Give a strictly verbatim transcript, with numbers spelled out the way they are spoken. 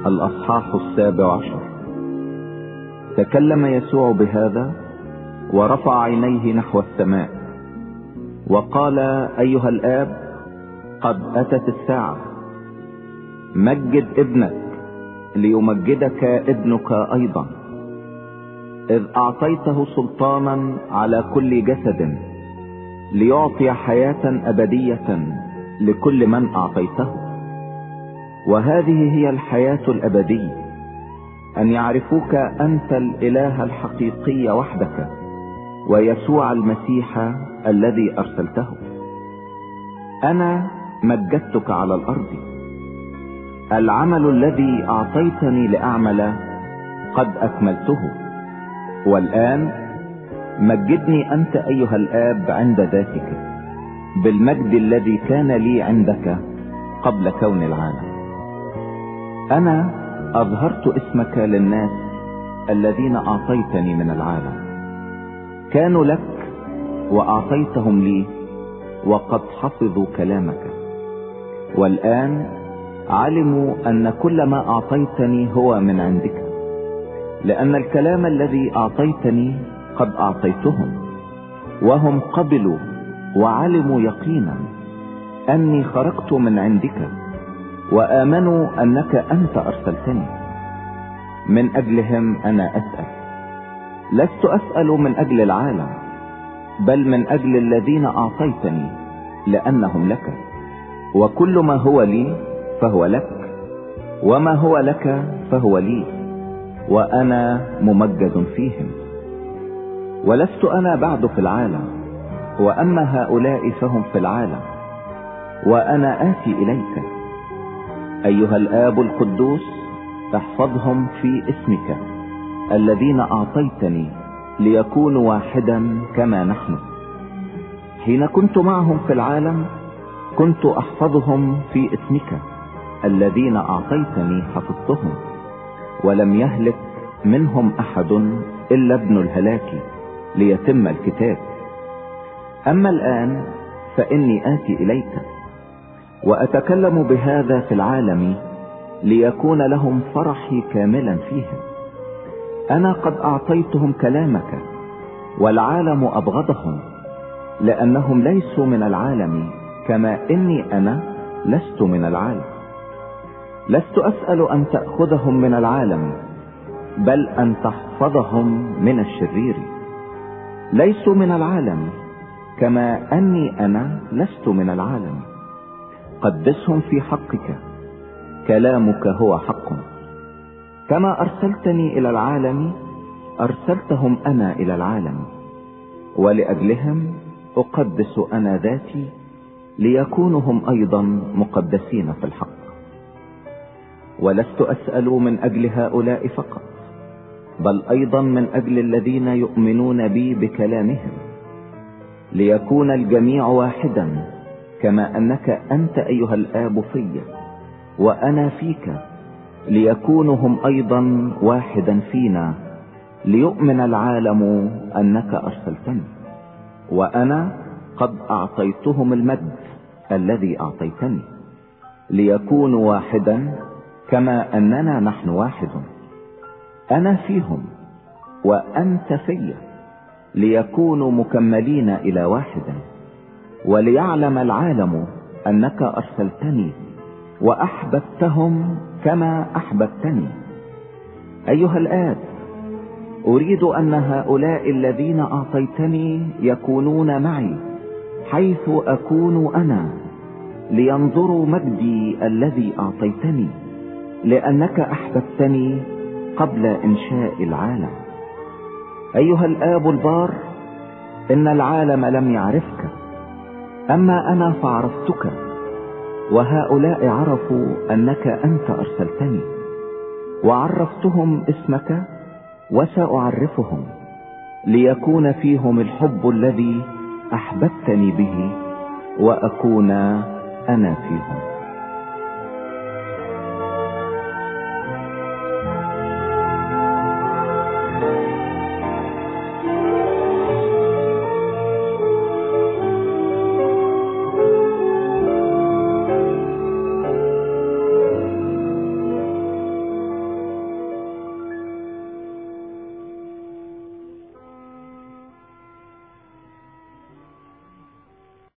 الأصحاح السابع عشر. تكلم يسوع بهذا ورفع عينيه نحو السماء وقال: أيها الآب، قد أتت الساعة، مجد ابنك ليمجدك ابنك أيضا، إذ أعطيته سلطانا على كل جسد ليعطي حياة أبدية لكل من أعطيته. وهذه هي الحياة الأبدية، أن يعرفوك أنت الإله الحقيقي وحدك، ويسوع المسيح الذي أرسلته. أنا مجدتك على الأرض، العمل الذي أعطيتني لأعمل قد أكملته، والآن مجدني أنت أيها الآب عند ذاتك بالمجد الذي كان لي عندك قبل كون العالم. أنا أظهرت اسمك للناس الذين أعطيتني من العالم، كانوا لك وأعطيتهم لي، وقد حفظوا كلامك، والآن علموا أن كل ما أعطيتني هو من عندك، لأن الكلام الذي أعطيتني قد أعطيتهم، وهم قبلوا وعلموا يقينا أني خرجت من عندك، وآمنوا أنك أنت أرسلتني. من أجلهم أنا أسأل، لست أسأل من أجل العالم، بل من أجل الذين أعطيتني، لأنهم لك، وكل ما هو لي فهو لك، وما هو لك فهو لي، وأنا ممجد فيهم. ولست أنا بعد في العالم، وأما هؤلاء فهم في العالم، وأنا آتي إليك. أيها الآب القدوس، احفظهم في اسمك الذين أعطيتني، ليكونوا واحدا كما نحن. حين كنت معهم في العالم كنت أحفظهم في اسمك الذين أعطيتني، حفظتهم، ولم يهلك منهم أحد إلا ابن الهلاك، ليتم الكتاب. أما الآن فإني آتي إليك، وأتكلم بهذا في العالم ليكون لهم فرحي كاملا فيهم. أنا قد أعطيتهم كلامك، والعالم أبغضهم، لأنهم ليسوا من العالم كما إني أنا لست من العالم. لست أسأل أن تأخذهم من العالم، بل أن تحفظهم من الشرير. ليسوا من العالم كما أني أنا لست من العالم. قدسهم في حقك، كلامك هو حق. كما أرسلتني إلى العالم أرسلتهم أنا إلى العالم، ولأجلهم أقدس أنا ذاتي، ليكونوا هم أيضا مقدسين في الحق. ولست أسأل من أجل هؤلاء فقط، بل أيضا من أجل الذين يؤمنون بي بكلامهم، ليكون الجميع واحدا، كما أنك أنت أيها الآب في وأنا فيك، ليكونوا هم أيضا واحدا فينا، ليؤمن العالم أنك أرسلتني، وأنا قد أعطيتهم المجد الذي أعطيتني، ليكونوا واحدا كما أننا نحن واحد، أنا فيهم وأنت في، ليكونوا مكملين إلى واحد، وليعلم العالم أنك أرسلتني وأحببتهم كما أحببتني. أيها الآب، أريد أن هؤلاء الذين أعطيتني يكونون معي حيث أكون أنا، لينظروا مجدي الذي أعطيتني، لأنك أحببتني قبل إنشاء العالم. أيها الآب البار، إن العالم لم يعرفك، أما أنا فعرفتك، وهؤلاء عرفوا أنك أنت أرسلتني، وعرفتهم اسمك، وسأعرفهم، ليكون فيهم الحب الذي أحببتني به، وأكون أنا فيهم.